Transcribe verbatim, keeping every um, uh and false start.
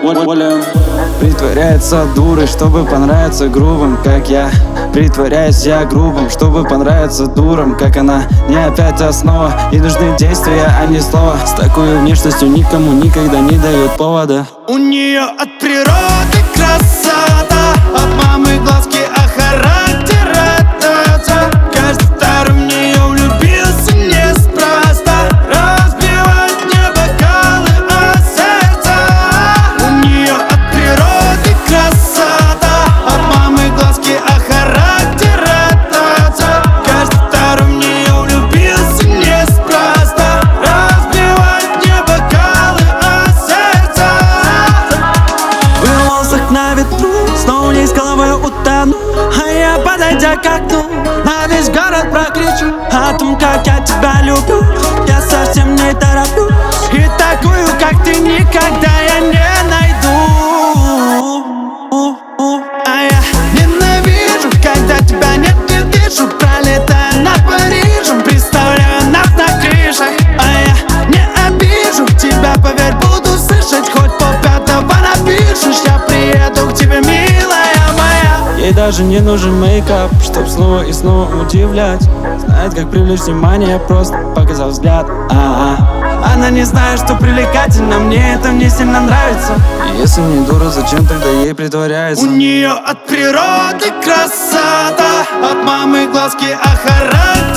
волю. Притворяется дурой, чтобы понравиться грубым, как я. Притворяюсь я грубым, чтобы понравиться дурам, как она. Не опять основа, и нужны действия, а не слова. С такой внешностью никому никогда не дает повода. У нее от природы красота, от мамы глазки, а характер это. Каждый второй в нее влюбился неспроста. Разбивает мне бокалы о сердце. У нее от природы красота, от мамы глазки, а характер это. Каждый второй в нее влюбился неспроста. Разбивает мне бокалы о сердце. В волосах на ветру, снова не с головой утону. А я, подойдя к окну, на весь город прокричу о том, как я тебя люблю. Я совсем не тороплюсь, и такую, как ты, никогда я не найду. А я ненавижу, когда тебя нет, не вижу. Пролетая над Парижем, представляю нас на крышах. А я не обижу тебя, поверь, буду слышать. Хоть полпятого напишешь, я приеду к тебе, милая моя. Ей даже не нужен мейкап, чтоб снова и снова удивлять. Знает, как привлечь внимание, просто показав взгляд. А-а. Она не знает, что привлекательно, мне это не сильно нравится. И если не дура, зачем тогда ей притворяется? У нее от природы красота, от мамы глазки, а характер